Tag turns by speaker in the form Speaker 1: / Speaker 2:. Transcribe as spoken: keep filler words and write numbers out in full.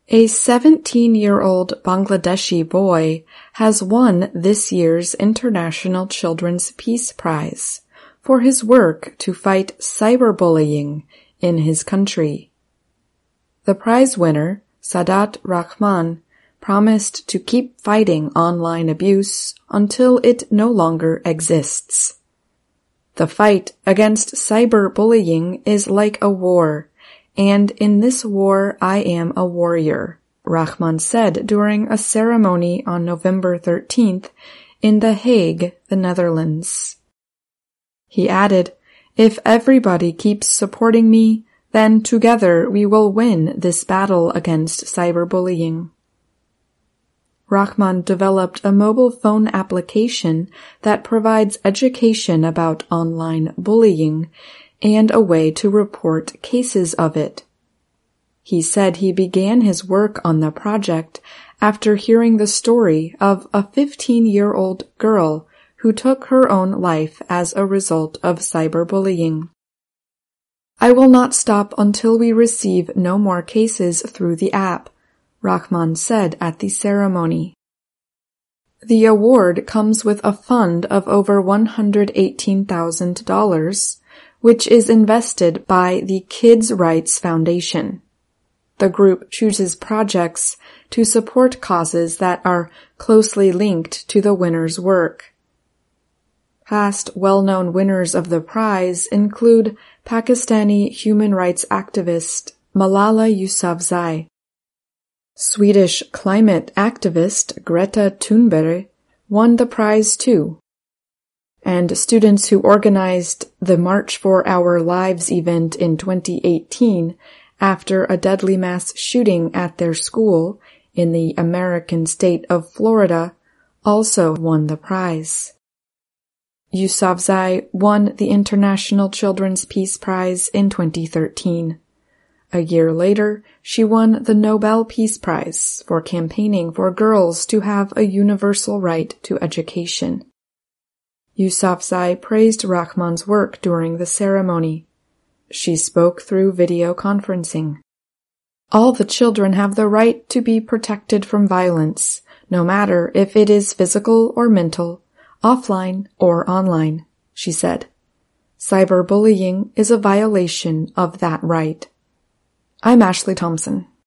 Speaker 1: A seventeen-year-old Bangladeshi boy has won this year's International Children's Peace Prize for his work to fight cyberbullying in his country. The prize winner, Sadat Rahman, promised to keep fighting online abuse until it no longer exists. The fight against cyberbullying is like a war, and in this war I am a warrior, Rahman said during a ceremony on November thirteenth in The Hague, the Netherlands. He added, "If everybody keeps supporting me, then together we will win this battle against cyberbullying." Rahman developed a mobile phone application that provides education about online bullying and a way to report cases of it. He said he began his work on the project after hearing the story of a fifteen-year-old girl who took her own life as a result of cyberbullying. "I will not stop until we receive no more cases through the app," Rahman said at the ceremony. The award comes with a fund of over one hundred eighteen thousand dollars, which is invested by the Kids' Rights Foundation. The group chooses projects to support causes that are closely linked to the winner's work. Past well-known winners of the prize include Pakistani human rights activist Malala Yousafzai. Swedish climate activist Greta Thunberg won the prize too. And students who organized the March for Our Lives event in twenty eighteen after a deadly mass shooting at their school in the American state of Florida also won the prize. Yousafzai won the International Children's Peace Prize in twenty thirteen. A year later, she won the Nobel Peace Prize for campaigning for girls to have a universal right to education. Yousafzai praised Rahman's work during the ceremony. She spoke through video conferencing. "All the children have the right to be protected from violence, no matter if it is physical or mental, offline or online," she said. "Cyberbullying is a violation of that right." I'm Ashley Thompson.